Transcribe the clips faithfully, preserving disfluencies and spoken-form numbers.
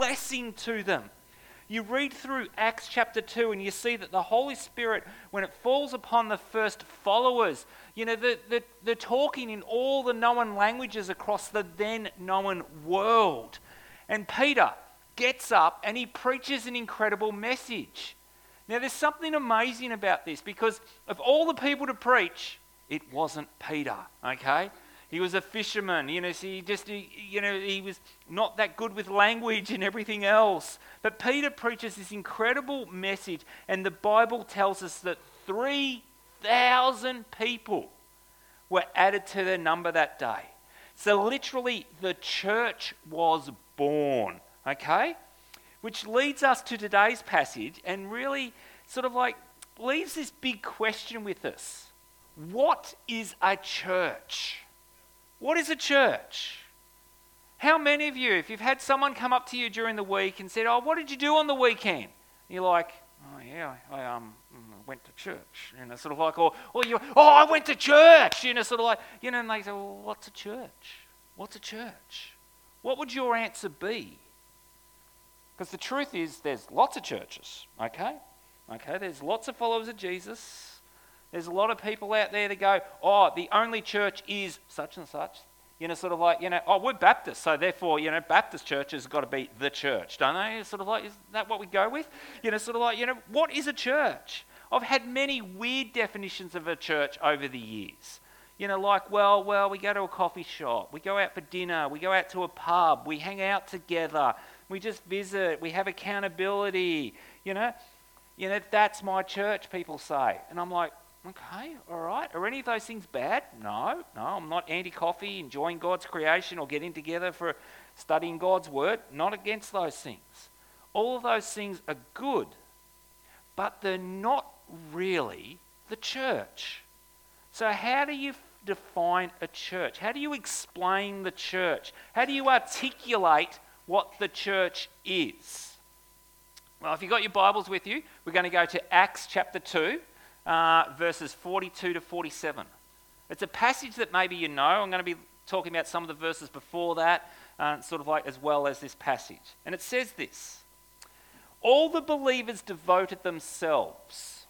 blessing to them. You read through Acts chapter two and you see that the Holy Spirit, when it falls upon the first followers, you know, they're, they're, they're talking in all the known languages across the then known world. And Peter gets up and he preaches an incredible message. Now there's something amazing about this, because of all the people to preach, it wasn't Peter, okay? He was a fisherman, you know, so he just, he, you know, he was not that good with language and everything else. But Peter preaches this incredible message, and the Bible tells us that three thousand people were added to their number that day. So literally, the church was born, okay? Which leads us to today's passage and really sort of like leaves this big question with us. What is a church? What is a church? How many of you, if you've had someone come up to you during the week and said, oh, what did you do on the weekend? And you're like, oh yeah, I um went to church. You know, sort of like, or, or you, oh, I went to church. You know, sort of like, you know, and they say, well, what's a church? What's a church? What would your answer be? Because the truth is, there's lots of churches, okay? Okay, there's lots of followers of Jesus. There's a lot of people out there that go, oh, the only church is such and such. You know, sort of like, you know, oh, we're Baptists, so therefore, you know, Baptist church has got to be the church, don't they? Sort of like, is that what we go with? You know, sort of like, you know, what is a church? I've had many weird definitions of a church over the years. You know, like, well, well, we go to a coffee shop, we go out for dinner, we go out to a pub, we hang out together, we just visit, we have accountability, you know. You know, that's my church, people say. And I'm like, okay, all right. Are any of those things bad? No, no, I'm not anti-coffee, enjoying God's creation or getting together for studying God's word. Not against those things. All of those things are good, but they're not really the church. So how do you define a church? How do you explain the church? How do you articulate what the church is? Well, if you've got your Bibles with you, we're going to go to Acts chapter two. Uh, verses forty-two to forty-seven. It's a passage that maybe you know. I'm going to be talking about some of the verses before that, uh, sort of like as well as this passage. And it says this: all the believers devoted themselves.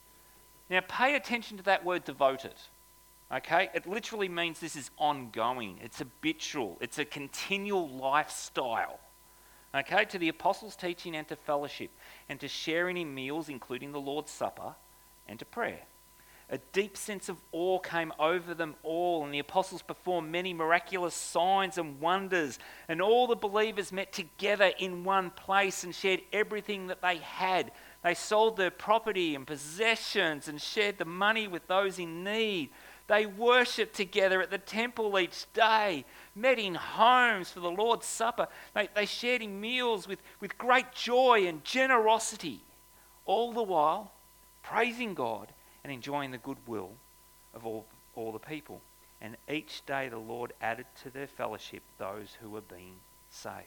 Now pay attention to that word devoted. Okay? It literally means this is ongoing. It's habitual. It's a continual lifestyle. Okay? To the apostles' teaching and to fellowship and to sharing in meals, including the Lord's Supper, and to prayer. A deep sense of awe came over them all, and the apostles performed many miraculous signs and wonders, and all the believers met together in one place and shared everything that they had. They sold their property and possessions and shared the money with those in need. They worshipped together at the temple each day, met in homes for the Lord's Supper. They, they shared in meals with, with great joy and generosity, all the while praising God and enjoying the goodwill of all, all the people. And each day the Lord added to their fellowship those who were being saved.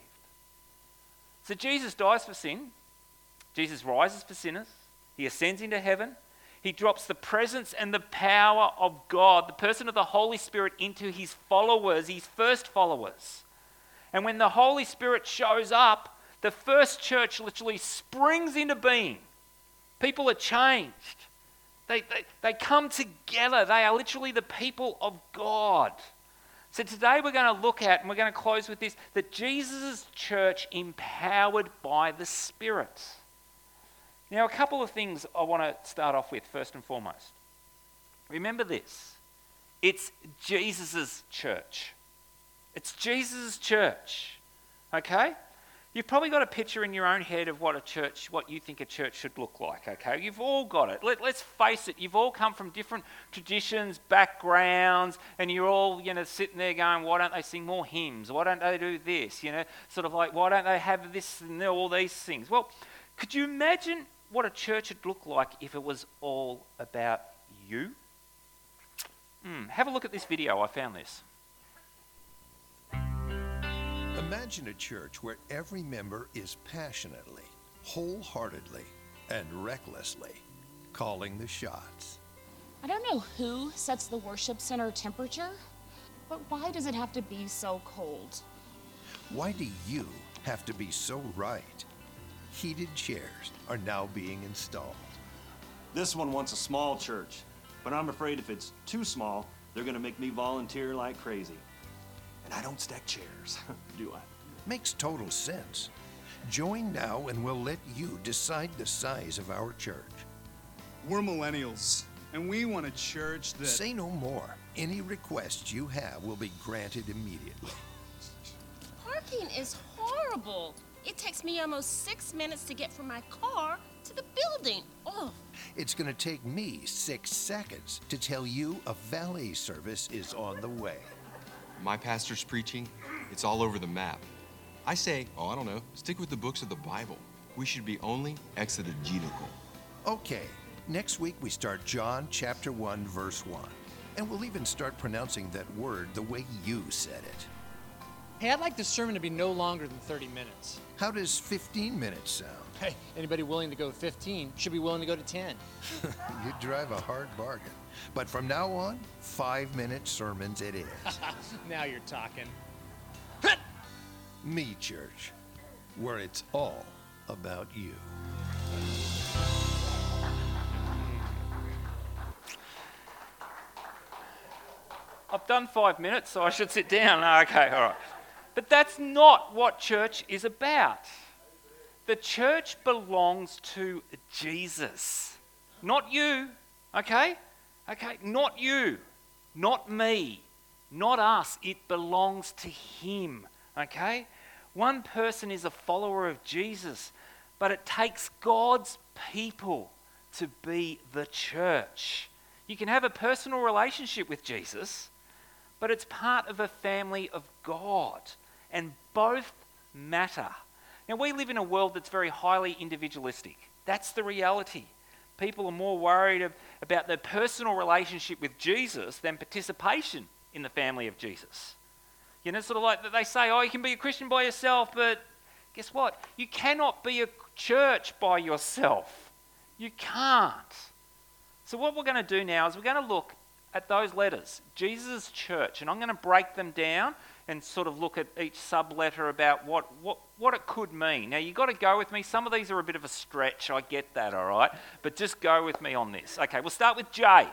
So Jesus dies for sin. Jesus rises for sinners. He ascends into heaven. He drops the presence and the power of God, the person of the Holy Spirit, into his followers, his first followers. And when the Holy Spirit shows up, the first church literally springs into being. People are changed. They, they, they come together. They are literally the people of God. So today we're going to look at, and we're going to close with this, that Jesus' church empowered by the Spirit. Now, a couple of things I want to start off with first and foremost. Remember this. It's Jesus' church. It's Jesus' church. Okay? You've probably got a picture in your own head of what a church, what you think a church should look like, okay? You've all got it. Let, let's face it, you've all come from different traditions, backgrounds, and you're all, you know, sitting there going, why don't they sing more hymns? Why don't they do this? You know, sort of like, why don't they have this and all these things? Well, could you imagine what a church would look like if it was all about you? Hmm, have a look at this video. I found this. Imagine a church where every member is passionately, wholeheartedly, and recklessly calling the shots. I don't know who sets the worship center temperature, but why does it have to be so cold? Why do you have to be so right. Heated chairs are now being installed. This one wants a small church, but I'm afraid if it's too small, they're gonna make me volunteer like crazy. And I don't stack chairs, do I? Makes total sense. Join now and we'll let you decide the size of our church. We're millennials, and we want a church that... Say no more. Any requests you have will be granted immediately. Parking is horrible. It takes me almost six minutes to get from my car to the building. Oh. It's going to take me six seconds to tell you a valet service is on the way. My pastor's preaching, it's all over the map. I say, oh, I don't know, stick with the books of the Bible. We should be only exegetical. Okay, next week we start John chapter one, verse one. And we'll even start pronouncing that word the way you said it. Hey, I'd like the sermon to be no longer than thirty minutes. How does fifteen minutes sound? Hey, anybody willing to go fifteen should be willing to go to ten. You drive a hard bargain. But from now on, five-minute sermons it is. Now you're talking. Me Church, where it's all about you. I've done five minutes, so I should sit down. Okay, all right. But that's not what church is about. The church belongs to Jesus, not you, okay? Okay, not you, not me, not us. It belongs to him, okay? One person is a follower of Jesus, but it takes God's people to be the church. You can have a personal relationship with Jesus, but it's part of a family of God, and both matter. Now, we live in a world that's very highly individualistic. That's the reality. People are more worried of, about their personal relationship with Jesus than participation in the family of Jesus. You know, sort of like they say, oh, you can be a Christian by yourself, but guess what? You cannot be a church by yourself. You can't. So what we're going to do now is we're going to look at those letters, Jesus' church, and I'm going to break them down and sort of look at each sub-letter about what, what, what it could mean. Now, you've got to go with me. Some of these are a bit of a stretch. I get that, all right? But just go with me on this. Okay, we'll start with J.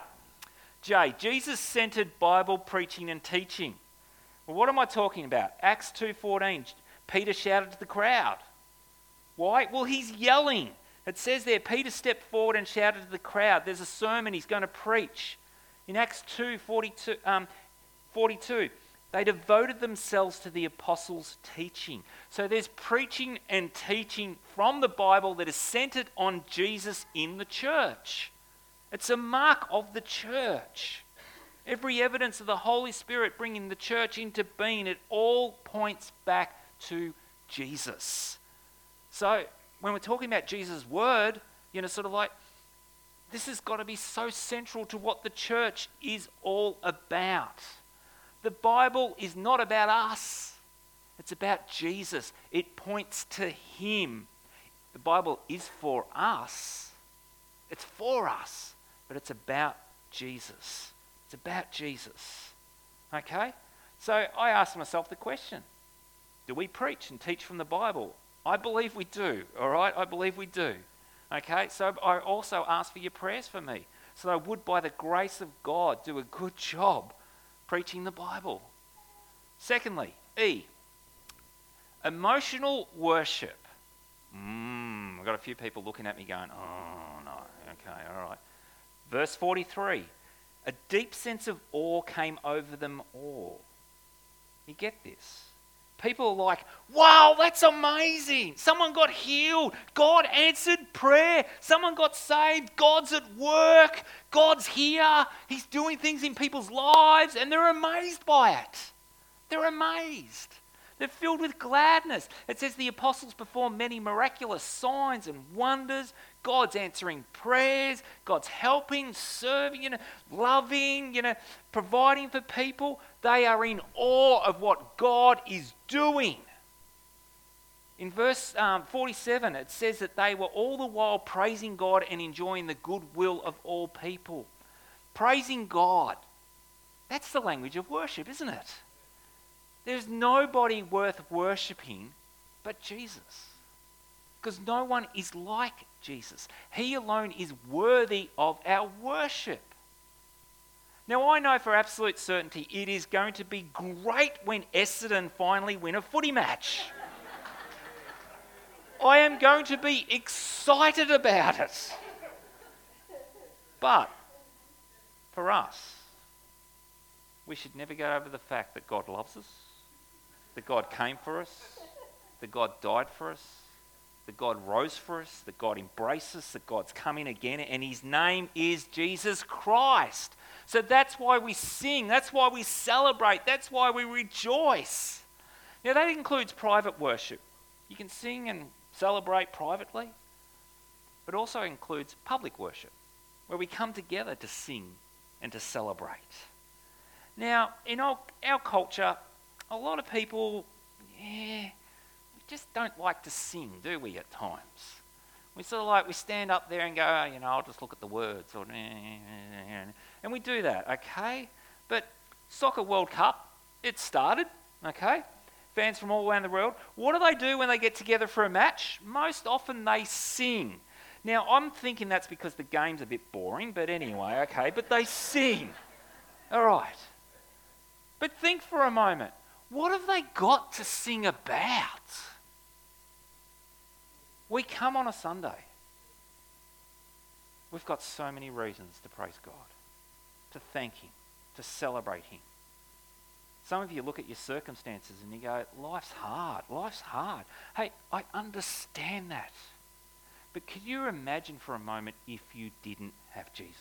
J, Jesus-centered Bible preaching and teaching. Well, what am I talking about? Acts two fourteen, Peter shouted to the crowd. Why? Well, he's yelling. It says there, Peter stepped forward and shouted to the crowd. There's a sermon he's going to preach. In Acts two forty-two, um, forty-two, they devoted themselves to the apostles' teaching. So there's preaching and teaching from the Bible that is centered on Jesus in the church. It's a mark of the church. Every evidence of the Holy Spirit bringing the church into being, it all points back to Jesus. So when we're talking about Jesus' word, you know, sort of like, this has got to be so central to what the church is all about. The Bible is not about us. It's about Jesus. It points to him. The Bible is for us. It's for us, but it's about Jesus. It's about Jesus. Okay? So I asked myself the question, do we preach and teach from the Bible? I believe we do, all right? I believe we do. Okay, so I also ask for your prayers for me, so that I would, by the grace of God, do a good job preaching the Bible. Secondly, E, emotional worship. Mm, I've got a few people looking at me going, oh no, okay, all right. Verse forty-three, a deep sense of awe came over them all. You get this? People are like, wow, that's amazing. Someone got healed. God answered prayer. Someone got saved. God's at work. God's here. He's doing things in people's lives, and they're amazed by it. They're amazed. They're filled with gladness. It says the apostles performed many miraculous signs and wonders. God's answering prayers. God's helping, serving, you know, loving, you know, providing for people. They are in awe of what God is doing. In verse um, forty-seven, it says that they were all the while praising God and enjoying the goodwill of all people. Praising God. That's the language of worship, isn't it? There's nobody worth worshipping but Jesus. Because no one is like Jesus. He alone is worthy of our worship. Now, I know for absolute certainty it is going to be great when Essendon finally win a footy match. I am going to be excited about it. But for us, we should never get over the fact that God loves us, that God came for us, that God died for us, that God rose for us, that God embraced us, that God's coming again, and his name is Jesus Christ. So that's why we sing, that's why we celebrate, that's why we rejoice. Now that includes private worship. You can sing and celebrate privately, but also includes public worship, where we come together to sing and to celebrate. Now, in our, our culture, a lot of people, yeah, we just don't like to sing, do we, at times? We sort of like, we stand up there and go, oh, you know, I'll just look at the words, or, and we do that, okay? But Soccer World Cup, it started, okay? Fans from all around the world, what do they do when they get together for a match? Most often they sing. Now, I'm thinking that's because the game's a bit boring, but anyway, okay, but they sing. All right. But think for a moment, what have they got to sing about? We come on a Sunday. We've got so many reasons to praise God, to thank him, to celebrate him. Some of you look at your circumstances and you go, life's hard, life's hard. Hey, I understand that. But could you imagine for a moment if you didn't have Jesus?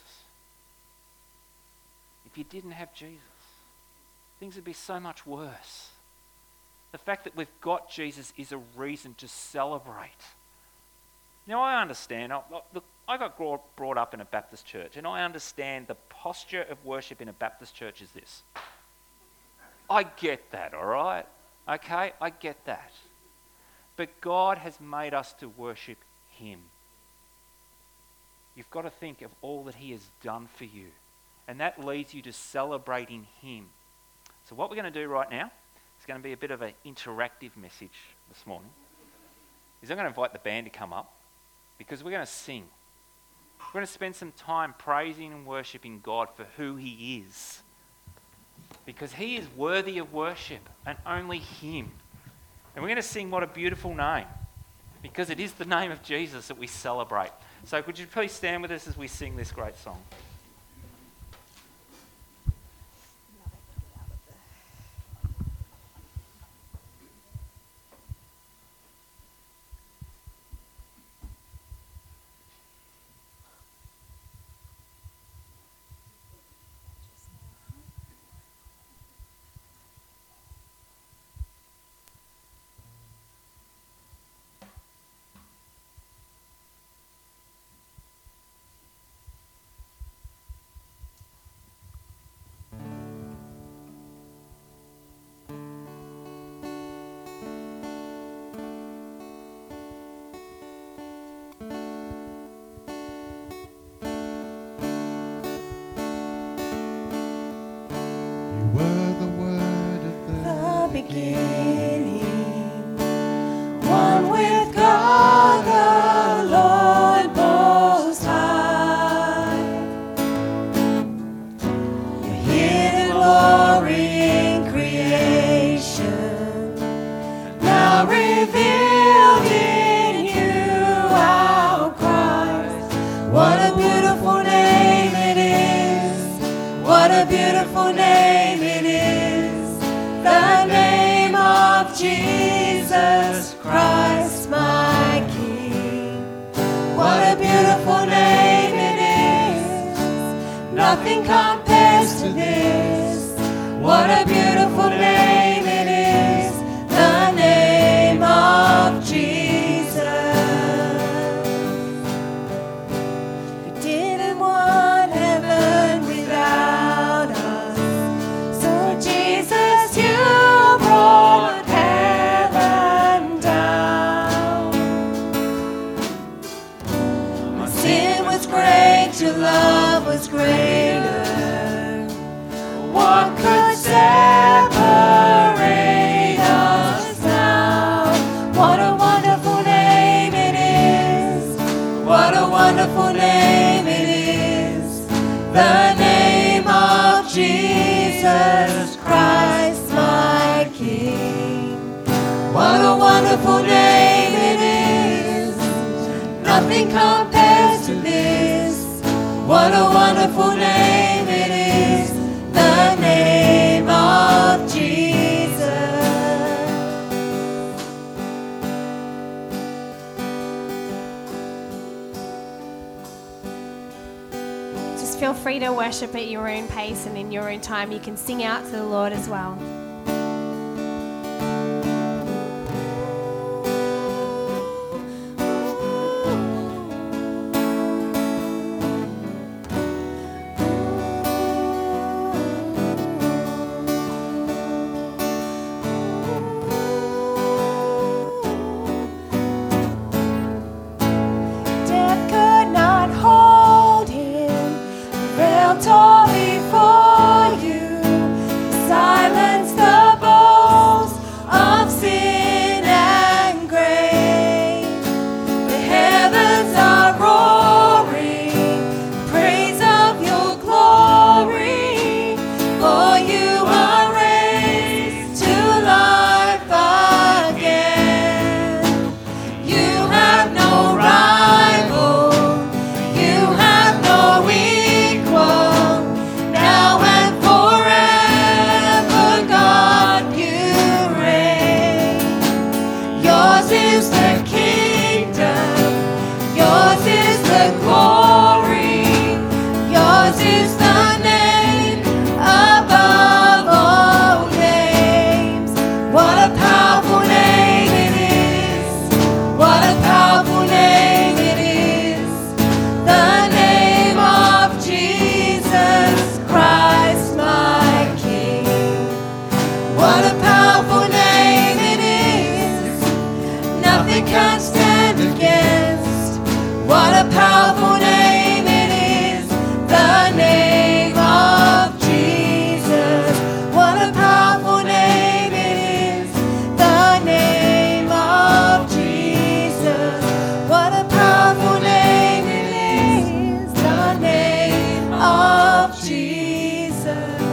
If you didn't have Jesus, things would be so much worse. The fact that we've got Jesus is a reason to celebrate. Now, I understand. I, look, I got brought up in a Baptist church, and I understand the posture of worship in a Baptist church is this. I get that, all right? Okay, I get that. But God has made us to worship him. You've got to think of all that he has done for you. And that leads you to celebrating him. So what we're going to do right now is going to be a bit of an interactive message this morning. Is I'm going to invite the band to come up because we're going to sing. We're going to spend some time praising and worshipping God for who he is. Because he is worthy of worship and only him. And we're going to sing What a Beautiful Name. Because it is the name of Jesus that we celebrate. So could you please stand with us as we sing this great song? Beginning, one with God the Lord Most High. Your hidden glory in creation, now revealed in you, our Christ. What a beautiful name it is! What a beautiful name it is! The name of Jesus Christ, my King. What a beautiful name it is. Nothing compares to this. What a beautiful name it is. The name of Jesus. You didn't want heaven without us. So Jesus, you brought heaven down. My sin was great, your love was greater. What could separate us now? What Jesus Christ, my King. What a wonderful name it is. Nothing compares to this. What a wonderful name it is. The name of Jesus. Just feel free to worship at your own pace and in your own time. You can sing out to the Lord as well. Death could not hold him. The veil tore before you. Silence the boast of sin and grave. The heavens are roaring, praise of your glory. For you are raised to life again. You have no rival, you have no equal. Now and forever, God, you reign. Yours is the kingdom, yours is the glory, yours is the name above all names. What a powerful name it is. What a powerful name it is. The name of Jesus Christ, my King. What a powerful name it is. Nothing can stand against. What a powerful name it is. The name of Jesus. What a powerful name it is. The name of Jesus. What a powerful name it is. The name of Jesus.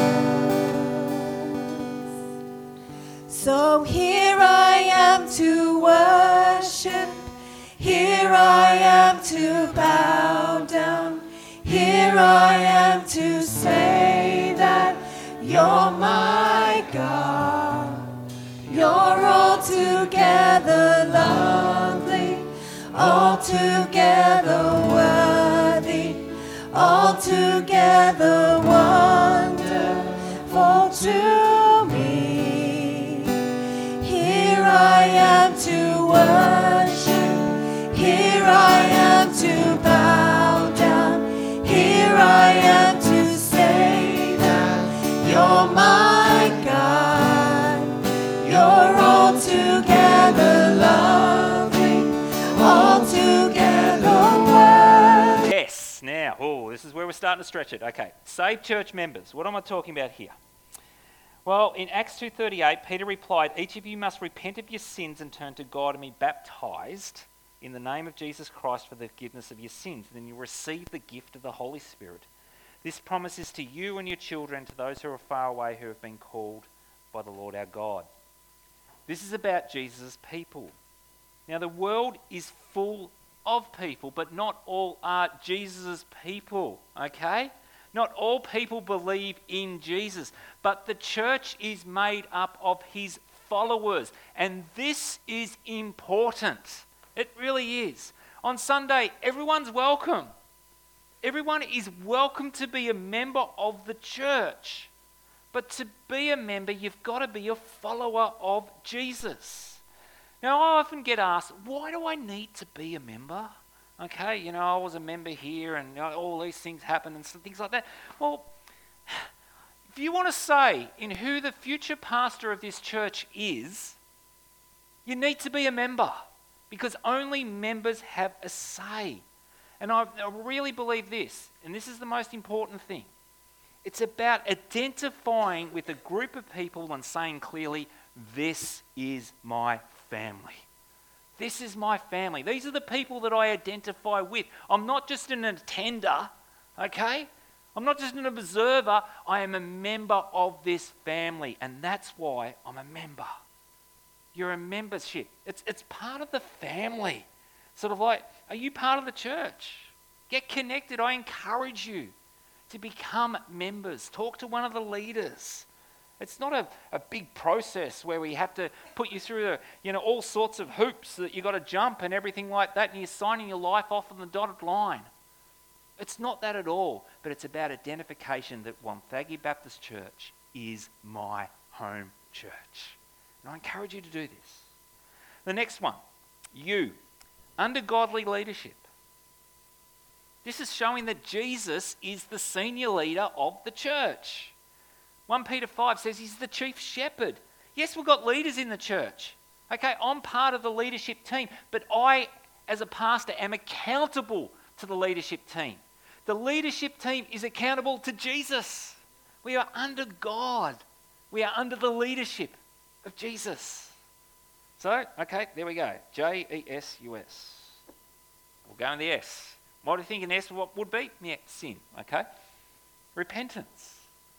So here I am to worship. Here I am to bow down. Here I am to say that you're my God. You're altogether lovely, altogether worthy, altogether wonderful to me. Here I am to worship. Here I am to bow down. Here I am to say that you're my God. You're altogether lovely, altogether worthy. Yes, now, oh, this is where we're starting to stretch it. Okay, saved church members. What am I talking about here? Well, in Acts two thirty-eight, Peter replied, each of you must repent of your sins and turn to God and be baptized in the name of Jesus Christ for the forgiveness of your sins. Then you'll receive the gift of the Holy Spirit. This promise is to you and your children, to those who are far away who have been called by the Lord our God. This is about Jesus' people. Now, the world is full of people, but not all are Jesus' people, okay? Not all people believe in Jesus, but the church is made up of his followers, and this is important. It really is. On Sunday, everyone's welcome. Everyone is welcome to be a member of the church. But to be a member, you've got to be a follower of Jesus. Now, I often get asked, why do I need to be a member? Okay, you know, I was a member here and you know, all these things happen and some things like that. Well, if you want to say in who the future pastor of this church is, you need to be a member, because only members have a say. And I, I really believe this, and this is the most important thing. It's about identifying with a group of people and saying clearly, this is my family. This is my family. These are the people that I identify with. I'm not just an attender, okay? I'm not just an observer, I am a member of this family, and that's why I'm a member. You're a membership. It's, it's part of the family. Sort of like, are you part of the church? Get connected. I encourage you to become members. Talk to one of the leaders. It's not a, a big process where we have to put you through the, you know, all sorts of hoops that you've got to jump and everything like that, and you're signing your life off on the dotted line. It's not that at all, but it's about identification that Wonthaggi Baptist Church is my home church. And I encourage you to do this. The next one, you, under godly leadership. This is showing that Jesus is the senior leader of the church. First Peter five says he's the chief shepherd. Yes, we've got leaders in the church. Okay, I'm part of the leadership team, but I, as a pastor, am accountable to the leadership team. The leadership team is accountable to Jesus. We are under God. We are under the leadership of Jesus. So, okay, there we go. J E S U S. We'll go in the S. What do you think an S what would be? Yeah, sin, okay? Repentance.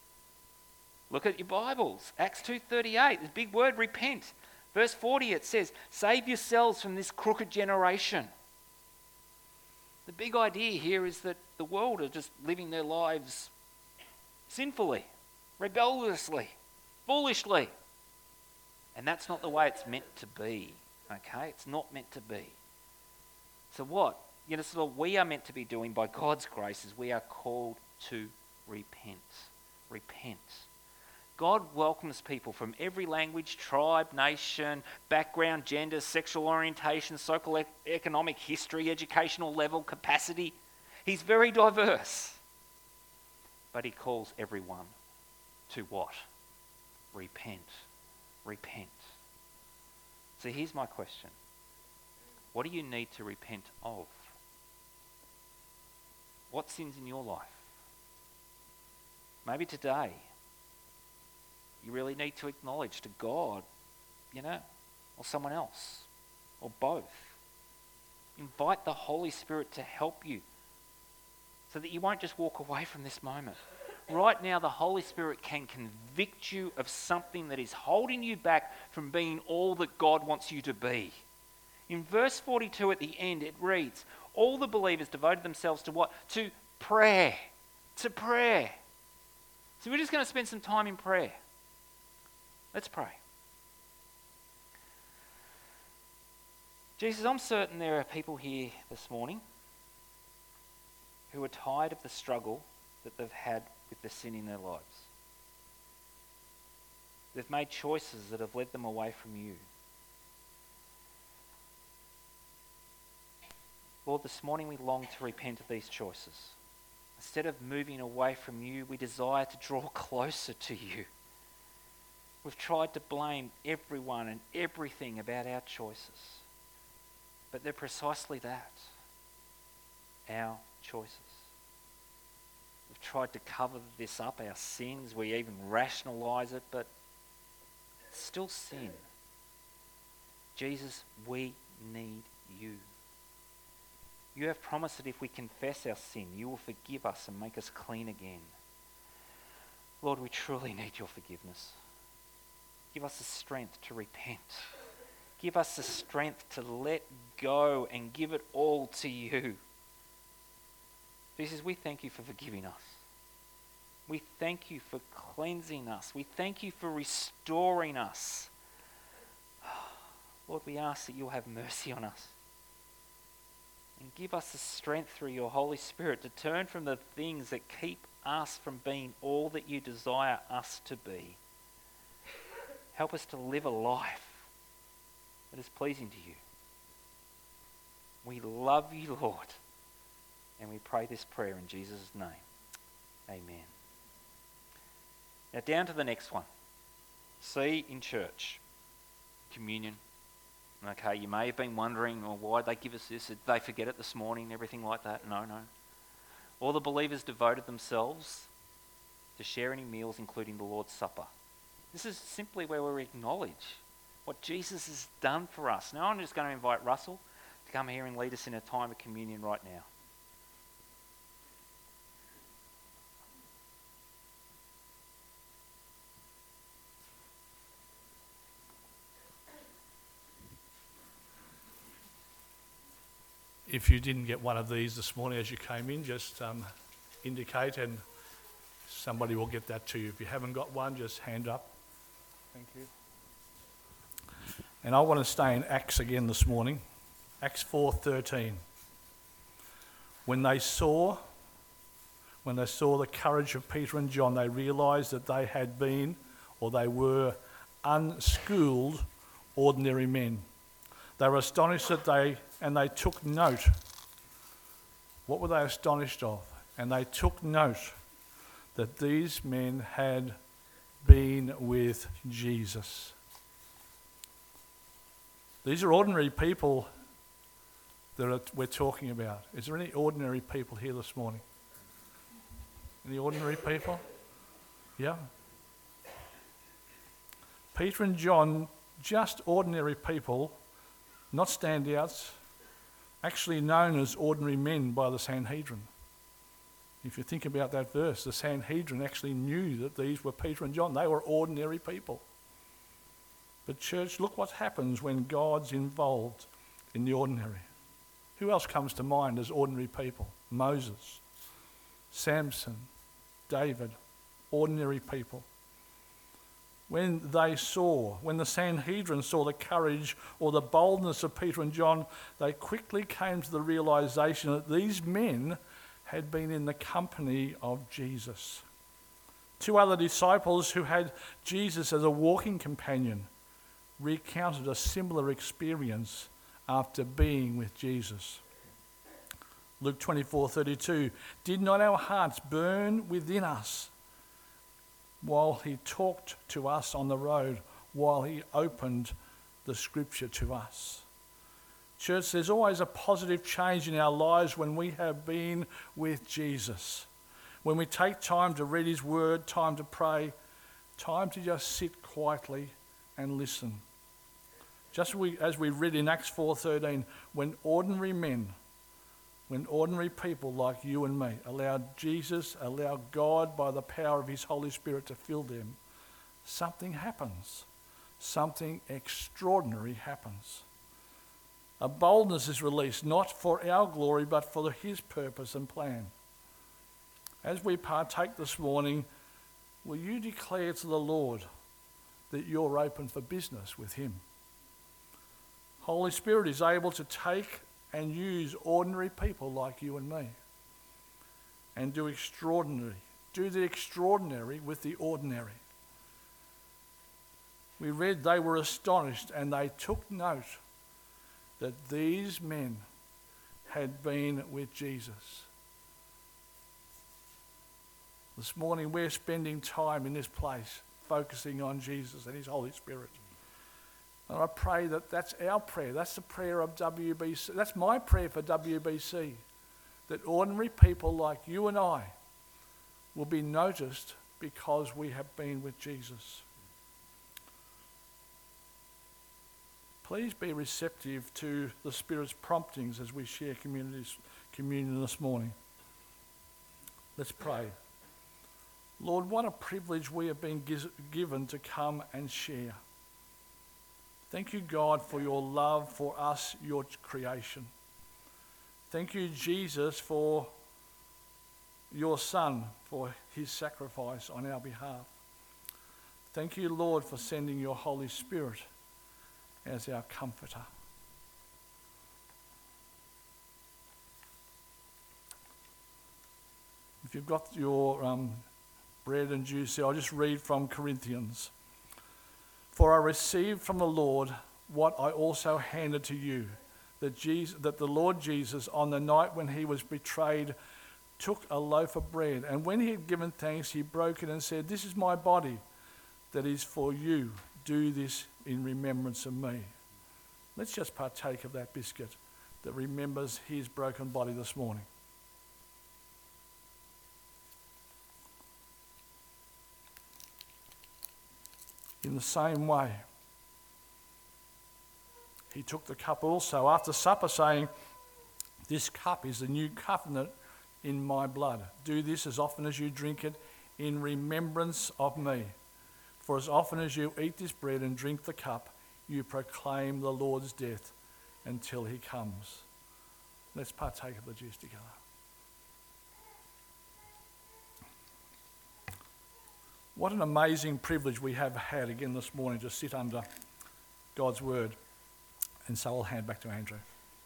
Look at your Bibles. Acts two thirty-eight, the big word, repent. Verse forty, it says, save yourselves from this crooked generation. The big idea here is that the world are just living their lives sinfully, rebelliously, foolishly. And that's not the way it's meant to be, okay? It's not meant to be. So what? You know, sort of we are meant to be doing by God's grace is we are called to repent. Repent. God welcomes people from every language, tribe, nation, background, gender, sexual orientation, socio-economic history, educational level, capacity. He's very diverse. But he calls everyone to what? Repent. Repent. So here's my question. What do you need to repent of? What sins in your life? Maybe today you really need to acknowledge to God, you know, or someone else, or both. Invite the Holy Spirit to help you so that you won't just walk away from this moment. Right now, the Holy Spirit can convict you of something that is holding you back from being all that God wants you to be. In verse forty-two at the end, it reads, all the believers devoted themselves to what? To prayer. To prayer. So we're just going to spend some time in prayer. Let's pray. Jesus, I'm certain there are people here this morning who are tired of the struggle that they've had with the sin in their lives. They've made choices that have led them away from you. Lord, this morning we long to repent of these choices. Instead of moving away from you, we desire to draw closer to you. We've tried to blame everyone and everything about our choices. But they're precisely that. Our choices. We've tried to cover this up, our sins. We even rationalise it, but it's still sin. Jesus, we need you. You have promised that if we confess our sin, you will forgive us and make us clean again. Lord, we truly need your forgiveness. Give us the strength to repent. Give us the strength to let go and give it all to you. Jesus, we thank you for forgiving us. We thank you for cleansing us. We thank you for restoring us. Lord, we ask that you'll have mercy on us. And give us the strength through your Holy Spirit to turn from the things that keep us from being all that you desire us to be. Help us to live a life that is pleasing to you. We love you, Lord. And we pray this prayer in Jesus' name. Amen. Now down to the next one. See in church. Communion. Okay, you may have been wondering, oh, why did they give us this? Did they forget it this morning, everything like that? No, no. All the believers devoted themselves to sharing meals, including the Lord's Supper. This is simply where we acknowledge what Jesus has done for us. Now I'm just going to invite Russell to come here and lead us in a time of communion right now. if you didn't get one of these this morning as you came in, just um, indicate and somebody will get that to you. If you haven't got one, just hand up. Thank you. And I want to stay in Acts again this morning. Acts four thirteen. When they saw, when they saw the courage of Peter and John, they realised that they had been, or they were, unschooled, ordinary men. They were astonished that they, and they took note. What were they astonished of? And they took note that these men had been with Jesus. These are ordinary people that are, we're talking about. Is there any ordinary people here this morning? Any ordinary people? Yeah. Peter and John, just ordinary people, not standouts, actually known as ordinary men by the Sanhedrin. If you think about that verse, the Sanhedrin actually knew that these were Peter and John. They were ordinary people. But church, look what happens when God's involved in the ordinary. Who else comes to mind as ordinary people? Moses, Samson, David, ordinary people. When they saw, when the Sanhedrin saw the courage or the boldness of Peter and John, they quickly came to the realization that these men had been in the company of Jesus. Two other disciples who had Jesus as a walking companion recounted a similar experience after being with Jesus. Luke twenty-four thirty-two, did not our hearts burn within us while he talked to us on the road, while he opened the scripture to us? Church, there's always a positive change in our lives when we have been with Jesus. When we take time to read his word, time to pray, time to just sit quietly and listen. Just we, as we read in Acts four thirteen, when ordinary men, when ordinary people like you and me allow Jesus, allow God by the power of his Holy Spirit to fill them, something happens. Something extraordinary happens. A boldness is released, not for our glory, but for his purpose and plan. As we partake this morning, will you declare to the Lord that you're open for business with him? Holy Spirit is able to take and use ordinary people like you and me and do extraordinary, do the extraordinary with the ordinary. We read they were astonished and they took note that these men had been with Jesus. This morning we're spending time in this place focusing on Jesus and his Holy Spirit. And I pray that that's our prayer. That's the prayer of W B C. That's my prayer for W B C. That ordinary people like you and I will be noticed because we have been with Jesus. Please be receptive to the Spirit's promptings as we share communion this morning. Let's pray. Lord, what a privilege we have been giz- given to come and share. Thank you, God, for your love for us, your creation. Thank you, Jesus, for your Son, for his sacrifice on our behalf. Thank you, Lord, for sending your Holy Spirit as our comforter. If you've got your um, bread and juice here, I'll just read from Corinthians. For I received from the Lord what I also handed to you, that, Jesus, that the Lord Jesus, on the night when he was betrayed, took a loaf of bread, and when he had given thanks, he broke it and said, "This is my body that is for you. Do this in remembrance of me." Let's just partake of that biscuit that remembers his broken body this morning. In the same way, he took the cup also after supper, saying, "This cup is the new covenant in my blood. Do this as often as you drink it in remembrance of me. For as often as you eat this bread and drink the cup, you proclaim the Lord's death until he comes." Let's partake of the juice together. What an amazing privilege we have had again this morning to sit under God's word. And so I'll hand back to Andrew.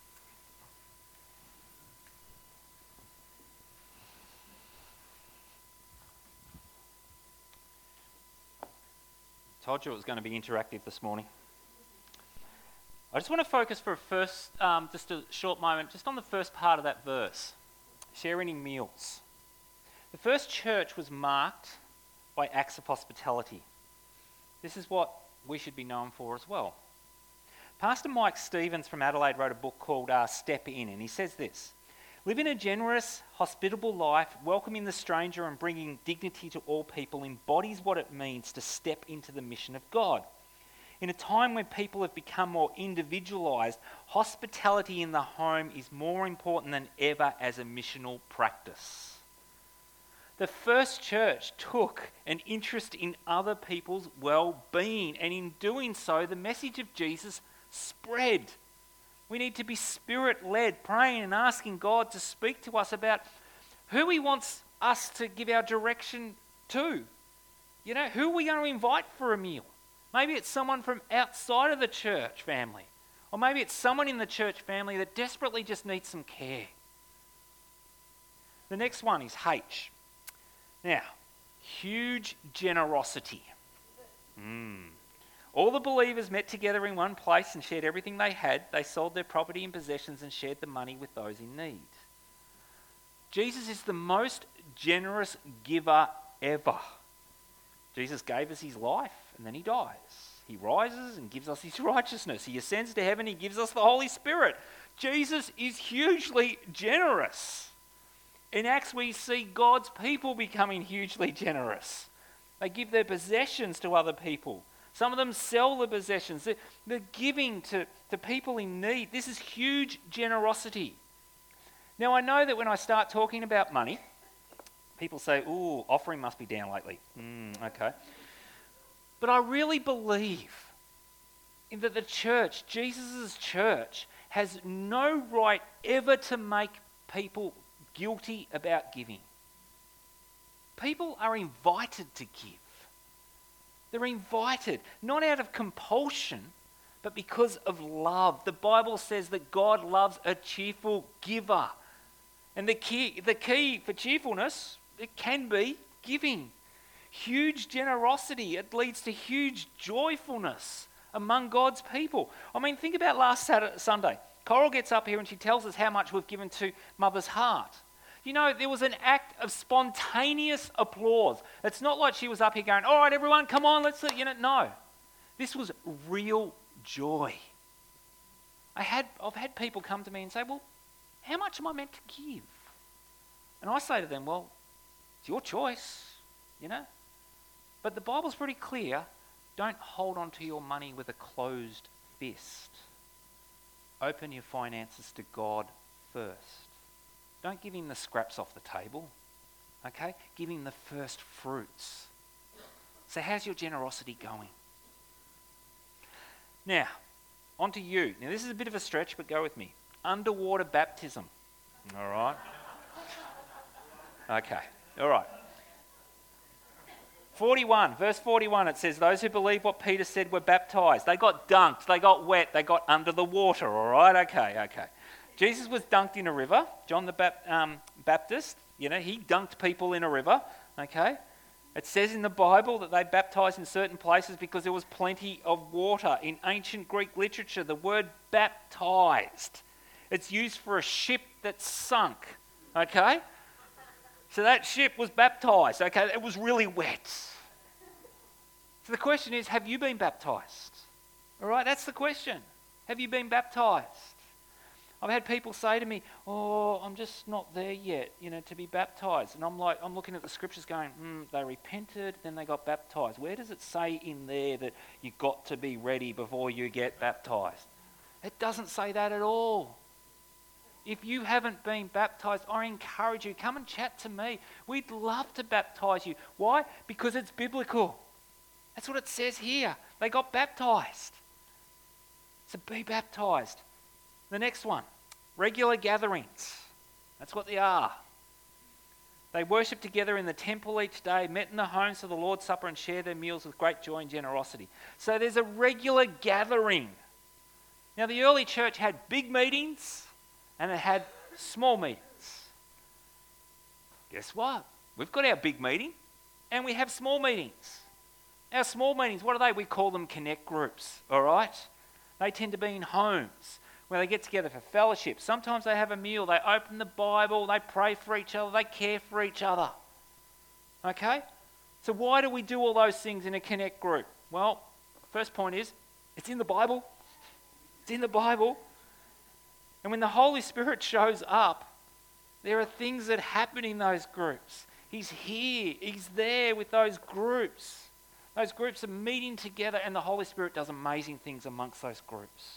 Told you it was going to be interactive this morning. I just want to focus for a first, um, just a short moment, just on the first part of that verse, sharing in meals. The first church was marked by acts of hospitality. This is what we should be known for as well. Pastor Mike Stevens from Adelaide wrote a book called uh, Step In, and he says this: living a generous, hospitable life, welcoming the stranger and bringing dignity to all people embodies what it means to step into the mission of God. In a time when people have become more individualised, hospitality in the home is more important than ever as a missional practice. The first church took an interest in other people's well-being, and in doing so, the message of Jesus spread. We need to be spirit-led, praying and asking God to speak to us about who he wants us to give our direction to. You know, who are we going to invite for a meal? Maybe it's someone from outside of the church family. Or maybe it's someone in the church family that desperately just needs some care. The next one is H. Now, huge generosity. Mm. All the believers met together in one place and shared everything they had. They sold their property and possessions and shared the money with those in need. Jesus is the most generous giver ever. Jesus gave us his life and then he dies. He rises and gives us his righteousness. He ascends to heaven, he gives us the Holy Spirit. Jesus is hugely generous. In Acts we see God's people becoming hugely generous. They give their possessions to other people. Some of them sell the possessions. They're, they're giving to, to people in need. This is huge generosity. Now I know that when I start talking about money, people say, ooh, offering must be down lately. Mm, okay. But I really believe in that the church, Jesus' church, has no right ever to make people guilty about giving. People are invited to give. They're invited, not out of compulsion, but because of love. The Bible says that God loves a cheerful giver. And the key, the key for cheerfulness, it can be giving. Huge generosity, it leads to huge joyfulness among God's people. I mean, think about last Saturday, Sunday. Coral gets up here and she tells us how much we've given to Mother's Heart. You know, there was an act of spontaneous applause. It's not like she was up here going, all right, everyone, come on, let's, you know, no. This was real joy. I had, I've had people come to me and say, well, how much am I meant to give? And I say to them, well, it's your choice, you know. But the Bible's pretty clear. Don't hold on to your money with a closed fist. Open your finances to God first. Don't give him the scraps off the table, okay? Give him the first fruits. So how's your generosity going? Now, on to you. Now this is a bit of a stretch, but go with me. Underwater baptism, all right? Okay, all right. forty-one, verse forty-one, it says, those who believe what Peter said were baptized. They got dunked, they got wet, they got under the water, all right? Okay, okay. Jesus was dunked in a river. John the Bap- um, Baptist, you know, he dunked people in a river, okay? It says in the Bible that they baptized in certain places because there was plenty of water. In ancient Greek literature, the word baptized, it's used for a ship that sunk, okay? So that ship was baptized, okay? It was really wet. So the question is, have you been baptized? All right, that's the question. Have you been baptized? I've had people say to me, oh, I'm just not there yet, you know, to be baptized. And I'm like, I'm looking at the scriptures going, hmm, they repented, then they got baptized. Where does it say in there that you've got to be ready before you get baptized? It doesn't say that at all. If you haven't been baptized, I encourage you, come and chat to me. We'd love to baptize you. Why? Because it's biblical. That's what it says here. They got baptized. So be baptized. The next one, Regular gatherings. That's what they are. They worship together in the temple each day, met in the homes for the Lord's Supper, and share their meals with great joy and generosity. So there's a regular gathering. Now, the early church had big meetings and it had small meetings. Guess what? We've got our big meeting and we have small meetings. Our small meetings, what are they? We call them connect groups, all right? They tend to be in homes where they get together for fellowship. Sometimes they have a meal, they open the Bible, they pray for each other, they care for each other. Okay? So why do we do all those things in a connect group? Well, first point is, it's in the Bible. It's in the Bible. And when the Holy Spirit shows up, there are things that happen in those groups. He's here, He's there with those groups. Those groups are meeting together and the Holy Spirit does amazing things amongst those groups.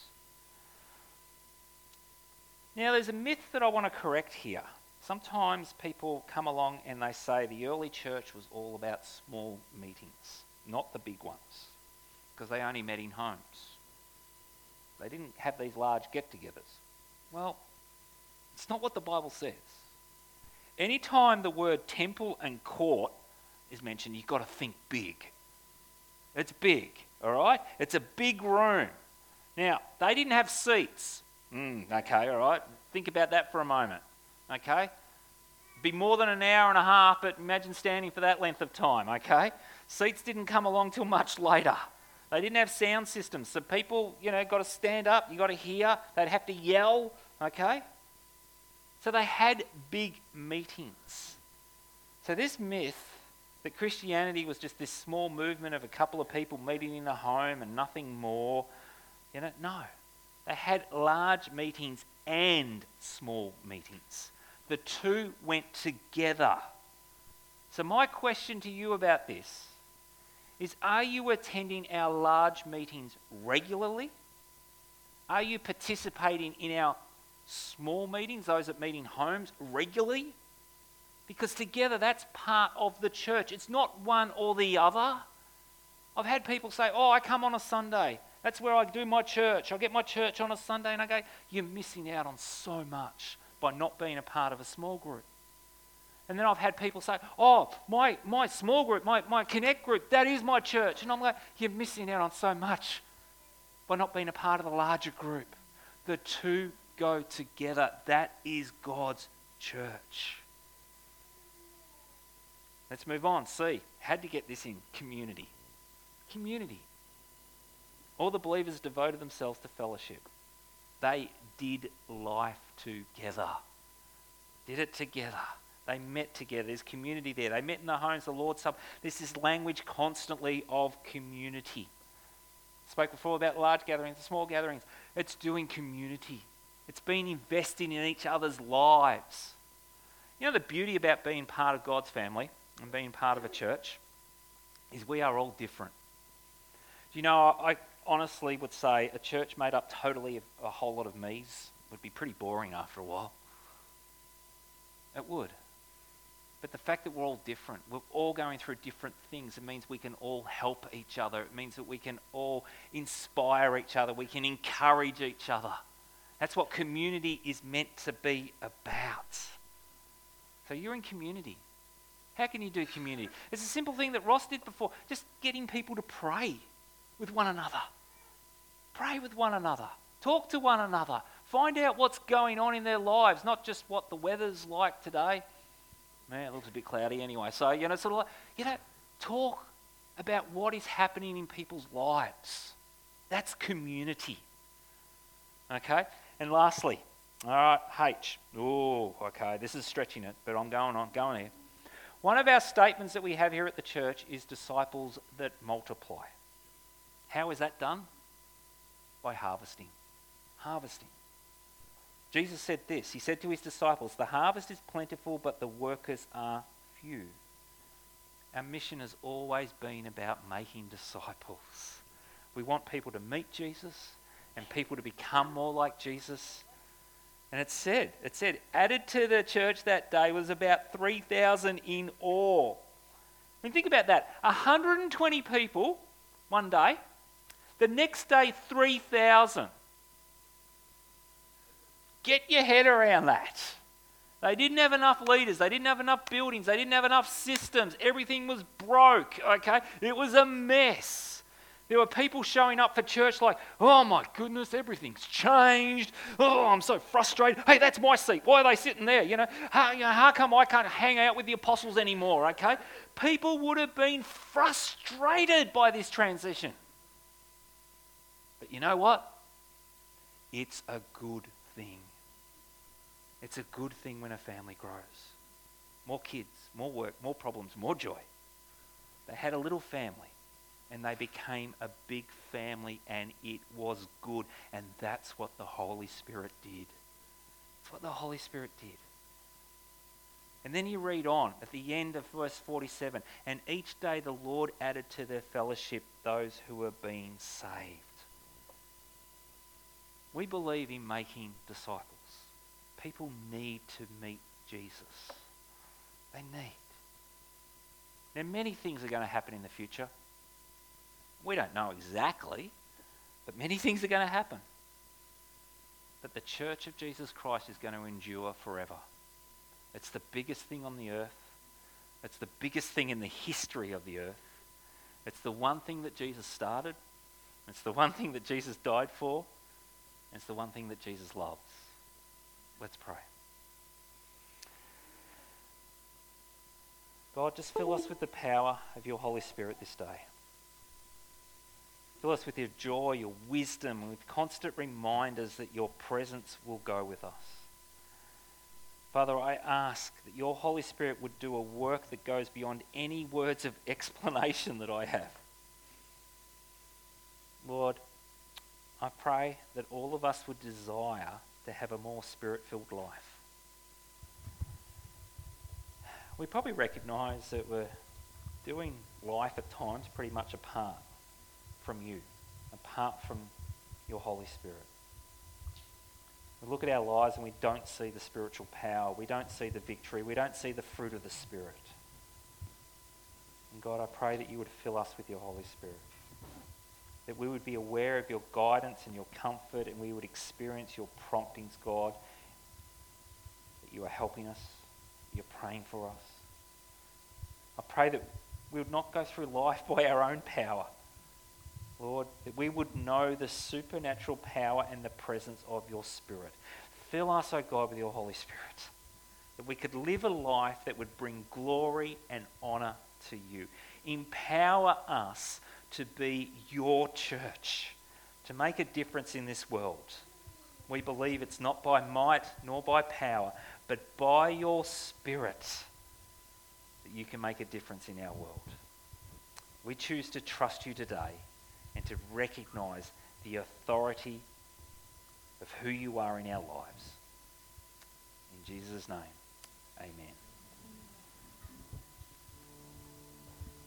Now, there's a myth that I want to correct here. Sometimes people come along and they say the early church was all about small meetings, not the big ones, because they only met in homes. They didn't have these large get-togethers. Well, it's not what the Bible says. Anytime the word temple and court is mentioned, you've got to think big. It's big, all right? It's a big room. Now, they didn't have seats. Mm, okay, all right. Think about that for a moment. Okay? Be more than an hour and a half, but imagine standing for that length of time, okay? Seats didn't come along till much later. They didn't have sound systems, so people, you know, got to stand up, you got to hear, they'd have to yell, okay? So they had big meetings. So this myth that Christianity was just this small movement of a couple of people meeting in a home and nothing more, you know, no. They had large meetings and small meetings. The two went together. So my question to you about this is, are you attending our large meetings regularly? Are you participating in our small meetings, those that meet in homes, regularly? Because together that's part of the church. It's not one or the other. I've had people say, oh, I come on a Sunday. That's where I do my church. I get my church on a Sunday, and I go, you're missing out on so much by not being a part of a small group. And then I've had people say, oh, my, my small group, my, my connect group, that is my church. And I'm like, you're missing out on so much by not being a part of the larger group. The two go together. That is God's church. Let's move on. See, had to get this in. Community. Community. All the believers devoted themselves to fellowship. They did life together. Did it together. They met together. There's community there. They met in the homes, the Lord's Supper. There's this language constantly of community. Spoke before about large gatherings, small gatherings. It's doing community. It's been investing in each other's lives. You know, the beauty about being part of God's family and being part of a church is we are all different. Do you know, I honestly would say a church made up totally of a whole lot of me's would be pretty boring after a while. It would. But the fact that we're all different, we're all going through different things, it means we can all help each other. It means that we can all inspire each other. We can encourage each other. That's what community is meant to be about. So you're in community. How can you do community? It's a simple thing that Ross did before, just getting people to pray with one another. Pray with one another. Talk to one another. Find out what's going on in their lives, not just what the weather's like today. Man, it looks a bit cloudy anyway. So, you know, sort of like, you know, talk about what is happening in people's lives. That's community. Okay? And lastly, all right, H. Oh, okay, this is stretching it, but I'm going on, going here. One of our statements that we have here at the church is disciples that multiply. How is that done? By harvesting. Harvesting. Jesus said this. He said to his disciples, the harvest is plentiful, but the workers are few. Our mission has always been about making disciples. We want people to meet Jesus and people to become more like Jesus. And it said, it said, added to the church that day was about three thousand in all. I mean, think about that. one hundred twenty people one day. The next day, three thousand. Get your head around that. They didn't have enough leaders. They didn't have enough buildings. They didn't have enough systems. Everything was broke, okay? It was a mess. There were people showing up for church like, oh my goodness, everything's changed. Oh, I'm so frustrated. Hey, that's my seat. Why are they sitting there? You know, how, you know, how come I can't hang out with the apostles anymore, okay? People would have been frustrated by this transition. But you know what? It's a good thing. It's a good thing when a family grows. More kids, more work, more problems, more joy. They had a little family and they became a big family and it was good. And that's what the Holy Spirit did. That's what the Holy Spirit did. And then you read on at the end of verse forty-seven, and each day the Lord added to their fellowship those who were being saved. We believe in making disciples. People need to meet Jesus. They need. Now, many things are going to happen in the future. We don't know exactly, but many things are going to happen. But the Church of Jesus Christ is going to endure forever. It's the biggest thing on the earth. It's the biggest thing in the history of the earth. It's the one thing that Jesus started. It's the one thing that Jesus died for. It's the one thing that Jesus loves. Let's pray. God, just fill us with the power of your Holy Spirit this day. Fill us with your joy, your wisdom, and with constant reminders that your presence will go with us. Father, I ask that your Holy Spirit would do a work that goes beyond any words of explanation that I have. Lord, I pray that all of us would desire to have a more spirit-filled life. We probably recognise that we're doing life at times pretty much apart from you, apart from your Holy Spirit. We look at our lives and we don't see the spiritual power, we don't see the victory, we don't see the fruit of the Spirit. And God, I pray that you would fill us with your Holy Spirit. That we would be aware of your guidance and your comfort, and we would experience your promptings, God. That you are helping us, that you're praying for us. I pray that we would not go through life by our own power, Lord, that we would know the supernatural power and the presence of your Spirit. Fill us, O God, with your Holy Spirit, that we could live a life that would bring glory and honour to you. Empower us to be your church, to make a difference in this world. We believe it's not by might nor by power, but by your Spirit that you can make a difference in our world. We choose to trust you today and to recognise the authority of who you are in our lives. In Jesus' name, amen.